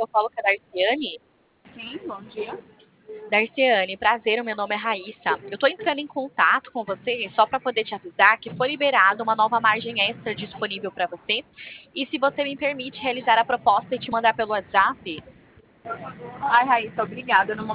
eu falo com a Darciane. Sim, bom dia. Darciane, prazer, o meu nome é Raíssa. Eu tô entrando em contato com você só para poder te avisar que foi liberada uma nova margem extra disponível para você. E se você me permite realizar a proposta e te mandar pelo WhatsApp. Ai, Raíssa, obrigada. No